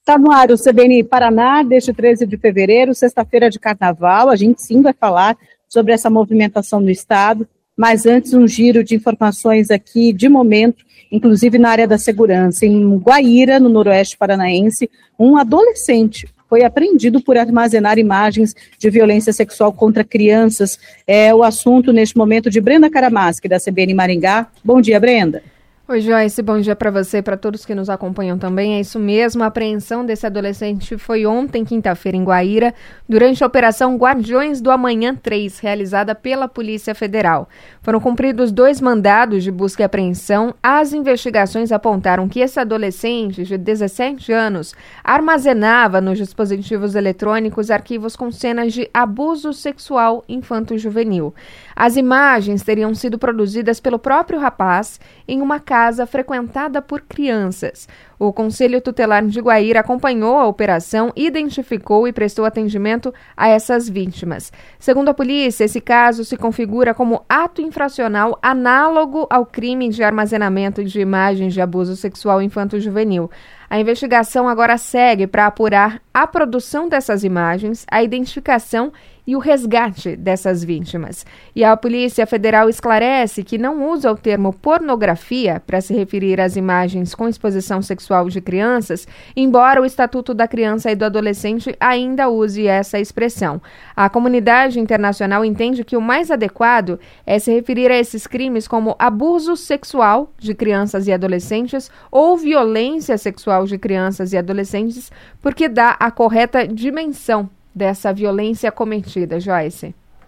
Está no ar o CBN Paraná, desde 13 de fevereiro, sexta-feira de carnaval. A gente sim vai falar sobre essa movimentação no estado, mas antes um giro de informações aqui de momento, inclusive na área da segurança. Em Guaíra, no noroeste paranaense, um adolescente foi apreendido por armazenar imagens de violência sexual contra crianças. É o assunto neste momento de Brenda Caramaschi, da CBN Maringá. Bom dia, Brenda. Oi, Joyce, bom dia para você e para todos que nos acompanham também. É isso mesmo, a apreensão desse adolescente foi ontem, quinta-feira, em Guaíra, durante a Operação Guardiões do Amanhã 3, realizada pela Polícia Federal. Foram cumpridos 2 mandados de busca e apreensão. As investigações apontaram que esse adolescente, de 17 anos, armazenava nos dispositivos eletrônicos arquivos com cenas de abuso sexual infanto-juvenil. As imagens teriam sido produzidas pelo próprio rapaz em uma casa frequentada por crianças. O Conselho Tutelar de Guaíra acompanhou a operação, identificou e prestou atendimento a essas vítimas. Segundo a polícia, esse caso se configura como ato infracional análogo ao crime de armazenamento de imagens de abuso sexual infanto-juvenil. A investigação agora segue para apurar a produção dessas imagens, a identificação e o resgate dessas vítimas. E a Polícia Federal esclarece que não usa o termo pornografia para se referir às imagens com exposição sexual de crianças, embora o Estatuto da Criança e do Adolescente ainda use essa expressão. A comunidade internacional entende que o mais adequado é se referir a esses crimes como abuso sexual de crianças e adolescentes ou violência sexual de crianças e adolescentes, porque dá a correta dimensão dessa violência cometida, Joyce.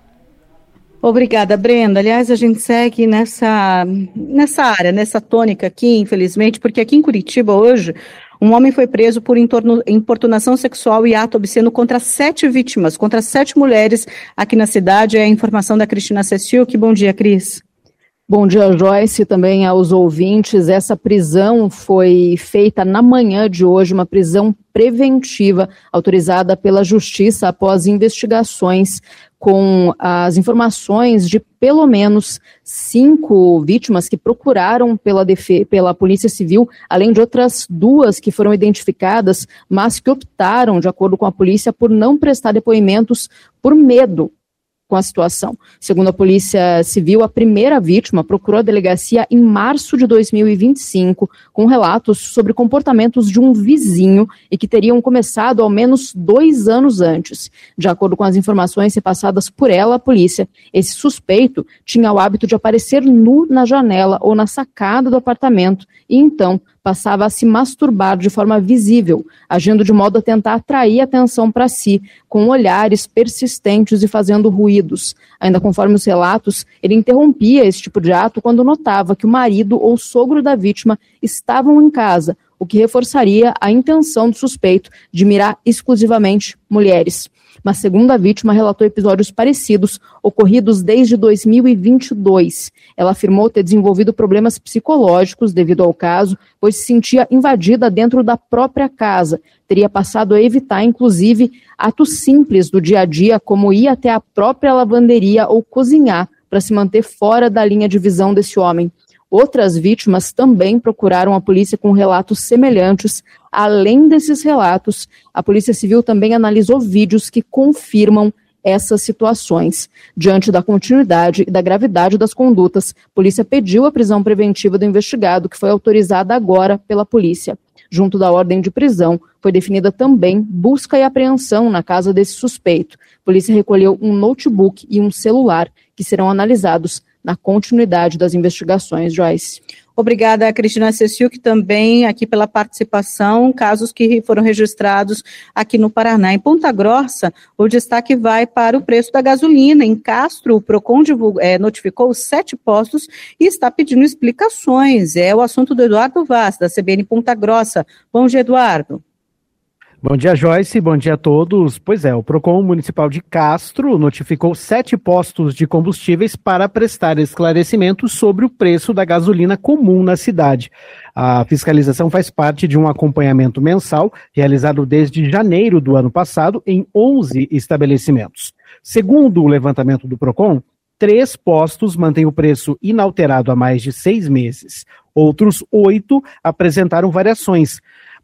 Obrigada, Brenda. Aliás, a gente segue nessa área, nessa tônica aqui, infelizmente, porque aqui em Curitiba, hoje, um homem foi preso por importunação sexual e ato obsceno contra 7 vítimas, contra 7 mulheres aqui na cidade. É a informação da Cristina Cessiuk. Bom dia, Cris. Bom dia, Joyce, também aos ouvintes. Essa prisão foi feita na manhã de hoje, uma prisão preventiva autorizada pela Justiça após investigações com as informações de pelo menos 5 vítimas que procuraram pela Polícia Civil, além de outras 2 que foram identificadas, mas que optaram, de acordo com a polícia, por não prestar depoimentos por medo com a situação. Segundo a Polícia Civil, a primeira vítima procurou a delegacia em março de 2025 com relatos sobre comportamentos de um vizinho e que teriam começado ao menos 2 anos antes. De acordo com as informações repassadas por ela, a polícia, esse suspeito tinha o hábito de aparecer nu na janela ou na sacada do apartamento e então passava a se masturbar de forma visível, agindo de modo a tentar atrair atenção para si, com olhares persistentes e fazendo ruídos. Ainda conforme os relatos, ele interrompia esse tipo de ato quando notava que o marido ou sogro da vítima estavam em casa, o que reforçaria a intenção do suspeito de mirar exclusivamente mulheres. Mas, segundo a vítima, relatou episódios parecidos ocorridos desde 2022. Ela afirmou ter desenvolvido problemas psicológicos devido ao caso, pois se sentia invadida dentro da própria casa. Teria passado a evitar, inclusive, atos simples do dia a dia, como ir até a própria lavanderia ou cozinhar, para se manter fora da linha de visão desse homem. Outras vítimas também procuraram a polícia com relatos semelhantes. Além desses relatos, a Polícia Civil também analisou vídeos que confirmam essas situações. Diante da continuidade e da gravidade das condutas, a polícia pediu a prisão preventiva do investigado, que foi autorizada agora pela polícia. Junto da ordem de prisão, foi definida também busca e apreensão na casa desse suspeito. A polícia recolheu um notebook e um celular, que serão analisados na continuidade das investigações, Joyce. Obrigada, Cristina Cessiuk, também aqui pela participação, casos que foram registrados aqui no Paraná. Em Ponta Grossa, o destaque vai para o preço da gasolina. Em Castro, o Procon notificou 7 postos e está pedindo explicações. É o assunto do Eduardo Vaz, da CBN Ponta Grossa. Bom dia, Eduardo. Bom dia, Joyce, bom dia a todos. Pois é, o Procon Municipal de Castro notificou 7 postos de combustíveis para prestar esclarecimentos sobre o preço da gasolina comum na cidade. A fiscalização faz parte de um acompanhamento mensal realizado desde janeiro do ano passado em 11 estabelecimentos. Segundo o levantamento do Procon, 3 postos mantêm o preço inalterado há mais de 6 meses. Outros 8 apresentaram variações.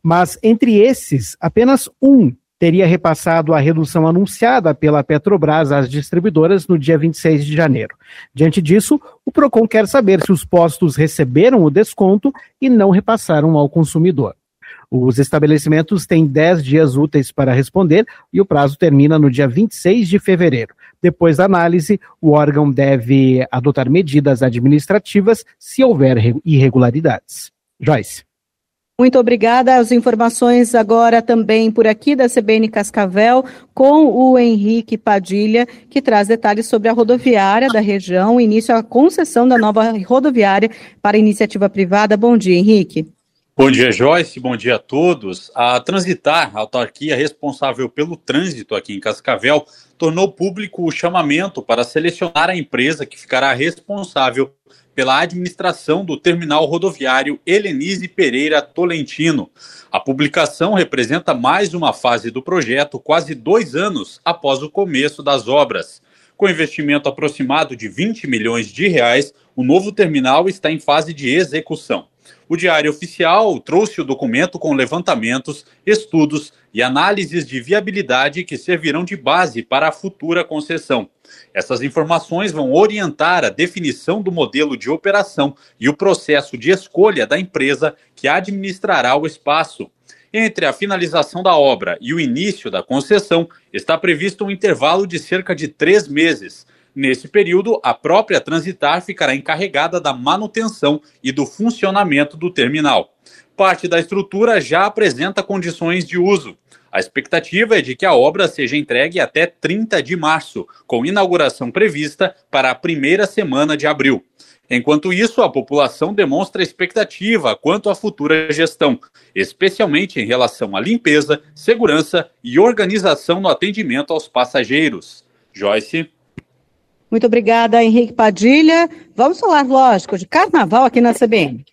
Mas entre esses, apenas um teria repassado a redução anunciada pela Petrobras às distribuidoras no dia 26 de janeiro. Diante disso, o PROCON quer saber se os postos receberam o desconto e não repassaram ao consumidor. Os estabelecimentos têm 10 dias úteis para responder e o prazo termina no dia 26 de fevereiro. Depois da análise, o órgão deve adotar medidas administrativas se houver irregularidades. Joyce. Muito obrigada. As informações agora também por aqui da CBN Cascavel com o Henrique Padilha, que traz detalhes sobre a rodoviária da região, início à concessão da nova rodoviária para iniciativa privada. Bom dia, Henrique. Bom dia, Joyce. Bom dia a todos. A Transitar, a autarquia responsável pelo trânsito aqui em Cascavel, tornou público o chamamento para selecionar a empresa que ficará responsável pela administração do terminal rodoviário Helenise Pereira Tolentino. A publicação representa mais uma fase do projeto, quase 2 anos após o começo das obras. Com investimento aproximado de 20 milhões de reais, o novo terminal está em fase de execução. O Diário Oficial trouxe o documento com levantamentos, estudos e análises de viabilidade que servirão de base para a futura concessão. Essas informações vão orientar a definição do modelo de operação e o processo de escolha da empresa que administrará o espaço. Entre a finalização da obra e o início da concessão, está previsto um intervalo de cerca de 3 meses. Nesse período, a própria Transitar ficará encarregada da manutenção e do funcionamento do terminal. Parte da estrutura já apresenta condições de uso. A expectativa é de que a obra seja entregue até 30 de março, com inauguração prevista para a primeira semana de abril. Enquanto isso, a população demonstra expectativa quanto à futura gestão, especialmente em relação à limpeza, segurança e organização no atendimento aos passageiros. Joyce. Muito obrigada, Henrique Padilha. Vamos falar, lógico, de carnaval aqui na CBN.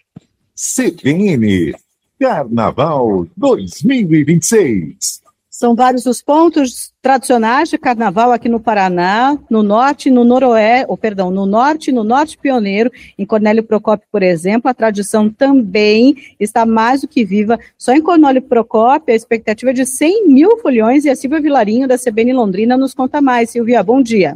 CBN Carnaval 2026. São vários os pontos tradicionais de carnaval aqui no Paraná, no norte, no norte pioneiro, em Cornélio Procópio, por exemplo. A tradição também está mais do que viva. Só em Cornélio Procópio, a expectativa é de 100 mil foliões e a Silvia Vilarinho, da CBN Londrina, nos conta mais. Silvia, bom dia.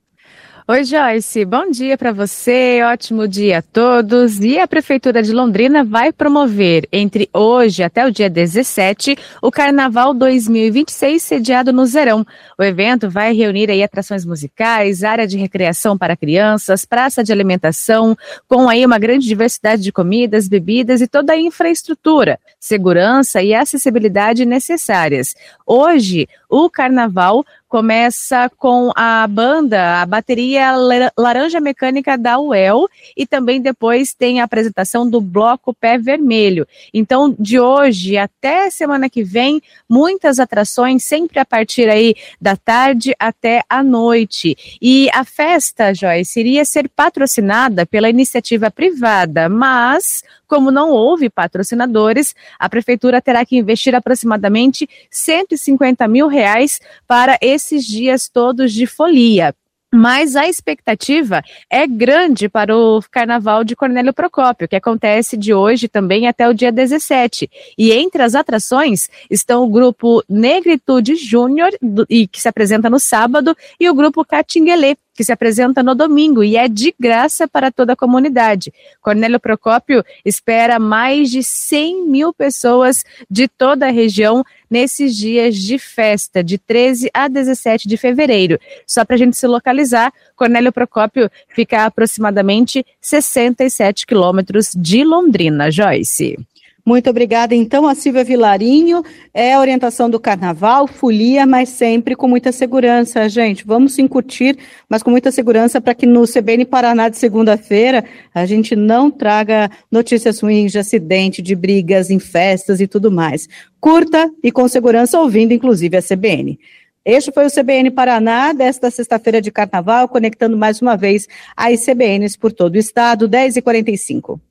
Oi, Joyce, bom dia para você, ótimo dia a todos. E a Prefeitura de Londrina vai promover, entre hoje até o dia 17, o Carnaval 2026, sediado no Zerão. O evento vai reunir aí atrações musicais, área de recreação para crianças, praça de alimentação, com aí uma grande diversidade de comidas, bebidas e toda a infraestrutura, segurança e acessibilidade necessárias. Hoje, o Carnaval começa com a bateria Laranja Mecânica da UEL e também depois tem a apresentação do Bloco Pé Vermelho. Então, de hoje até semana que vem, muitas atrações, sempre a partir aí da tarde até a noite. E a festa, Joyce, iria ser patrocinada pela iniciativa privada, mas como não houve patrocinadores, a Prefeitura terá que investir aproximadamente R$150 mil para esses dias todos de folia. Mas a expectativa é grande para o Carnaval de Cornélio Procópio, que acontece de hoje também até o dia 17. E entre as atrações estão o grupo Negritude Júnior, que se apresenta no sábado, e o grupo Catinguelê, que se apresenta no domingo e é de graça para toda a comunidade. Cornélio Procópio espera mais de 100 mil pessoas de toda a região nesses dias de festa, de 13 a 17 de fevereiro. Só para a gente se localizar, Cornélio Procópio fica a aproximadamente 67 quilômetros de Londrina. Joyce. Muito obrigada, então, a Silvia Vilarinho. É a orientação do carnaval, folia, mas sempre com muita segurança, gente. Vamos se incutir, mas com muita segurança, para que no CBN Paraná de segunda-feira a gente não traga notícias ruins de acidente, de brigas em festas e tudo mais. Curta e com segurança, ouvindo inclusive a CBN. Este foi o CBN Paraná desta sexta-feira de carnaval, conectando mais uma vez as CBNs por todo o estado, 10h45.